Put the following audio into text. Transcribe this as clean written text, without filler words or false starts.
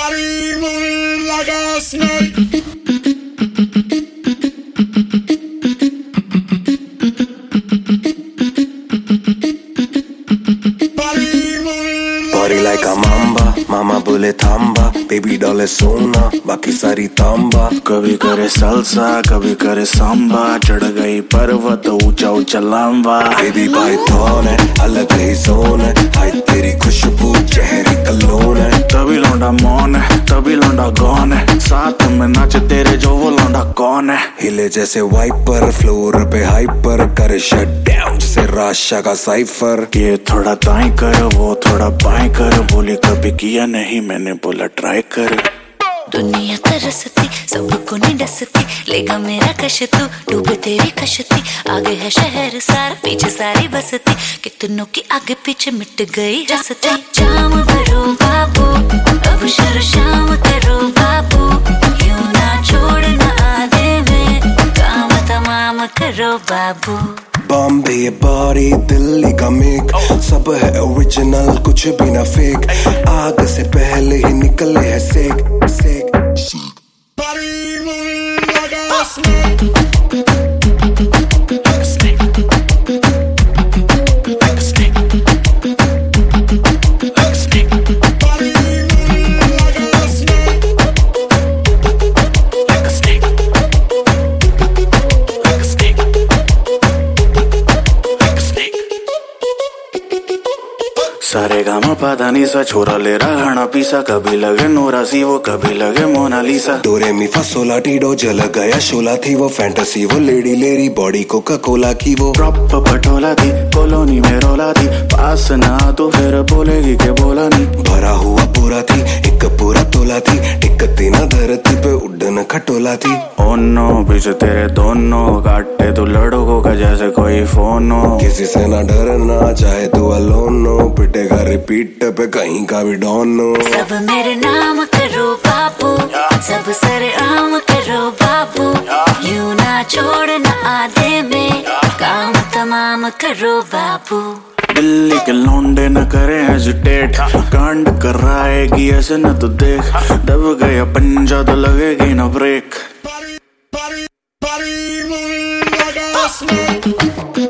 Body moving like a snake. Body like a mamba, mama बोले थांबा, baby डॉले सोना, बाकी सारी तांबा. कभी करे सलसा, कभी करे सांबा, चढ़ गई पर्वत ऊंचा ऊंचा लांबा. Baby पाइथन है, अलग ही जोन है, हाय तेरी खुशबू चेहरे कलोन है. तभी लौंडा मौन है, तभी लौंडा गौन है, साथ में नाच तेरे जो वो लौंडा कौन है. हिले जैसे वाइपर, फ्लोर पे हाइपर, करे शट डाउन जैसे राशा का साइफर. ये थोड़ा दाएं कर, वो थोड़ा बाएं कर, बोली कभी किया नहीं, मैंने बोला ट्राई कर. दुनिया तरसती, सबको नहीं डसती, लेगा मेरा कश तू, डूबे तेरी कश्ती. आगे है शहर सारा, पीछे सारी बसती, कितनों की आगे पीछे मिट गई रसती. जाम भरो बाबू, अब शुरू शाम करो बाबू, यूं ना छोड़ना आधे में, काम तमाम करो बाबू. बॉम्बे बॉडी, दिल्ली का मेक, सब है ओरिजिनल, कुछ भी ना फेक. आग से पहले ही निकले है सेक सेक. Body moving like a snake. Like a snake. Like a snake. Like a snake. Body moving like a snake. Like a snake. Like a snake. Like a snake. सारे गामा पादा सा छोरा ले रहा खाना पीसा, कभी लगे नोरा सी वो, कभी लगे मोनालिसा. डोरे मी फसोला टीडो, जल गया शोला थी वो, फैंटेसी वो, लेडी लेरी बॉडी कोका कोला की वो. प्रॉप पटोला थी, कॉलोनी में रोला थी, पास ना तो फिर बोलेगी के बोला नहीं. भरा हुआ पूरा थी, एक पूरा तोला थी, टिकती ना धरती पे उड़न खटोला थी. ओ नो पीछे तेरे दोनों, काटे तू लड़कों का जैसे कोई फोन हो. किसी से ना डरना, चाहे तू अलोन हो, पिटेगा रिपीट पे कहीं का भी डॉन हो. सब मेरे नाम करो बाबू, सब सरे आम करो बाबू, यूं ना छोड़ना आधे में, काम तमाम करो बाबू. दिल्ली के लौंडे न करे हेजिटेट, कांड कर रहा है कि ऐसे न तो देख, दब गया पंजा तो लगेगी ना break. Body moving like a snake.